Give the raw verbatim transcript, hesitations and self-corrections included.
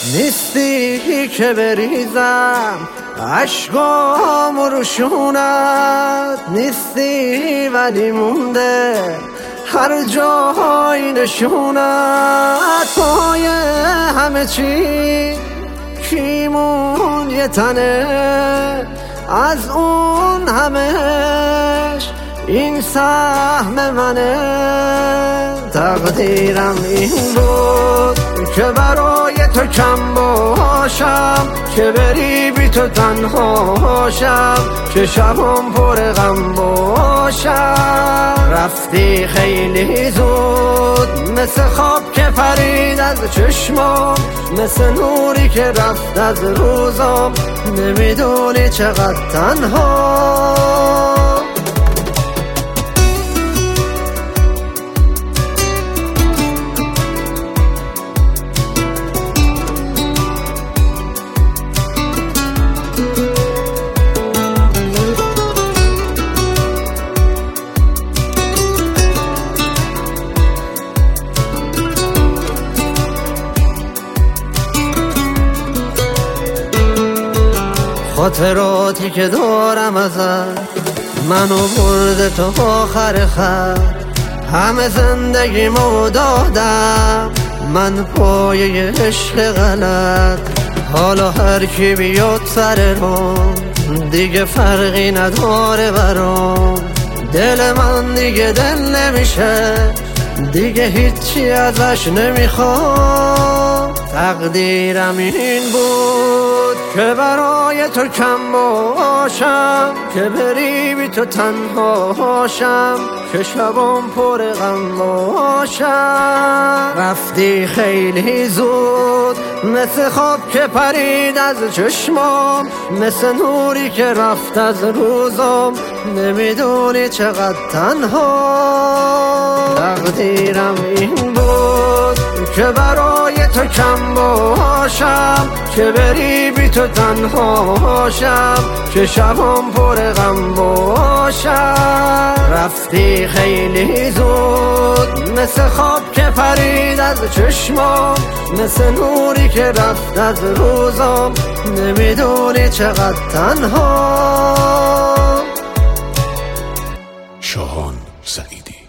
نیستی که بریزم عشقام و روشونت، نیستی ولی مونده هر جای نشونت. پای همه چی کیمون یه تنه، از اون همهش این سهم منه. تقدیرم این بود که برای تو کم باشم، که بری بی تو تنهاشم، که شبم پر غم باشم. رفتی خیلی زود مثل خواب که پرید از چشمام، مثل نوری که رفت از روزام. نمیدونی چقدر تنها. خاطراتی که دارم ازت منو برده تو آخر خط. همه زندگیمو دادم من پایه عشق غلط. حالا هر کی بیاد سر رام دیگه فرقی نداره برام. دل من دیگه دل نمیشه، دیگه هیچی ازش نمیخوام. تقدیرم این بود که برای تو کم باشم، که بری بی تو تنهاشم، که شبم پر غم باشم. رفتی خیلی زود مثل خواب که پرید از چشمام، مثل نوری که رفت از روزام. نمیدونی چقدر تنها. تقدیرم این بود که برای تو کم باشم، که بری بی تو تنهاشم، که شبم پر غم باشم. رفتی خیلی زود مثل خواب که پرید از چشمام، مثل نوری که رفت از روزام. نمیدونی چقدر تنها. شاهان سعیدی.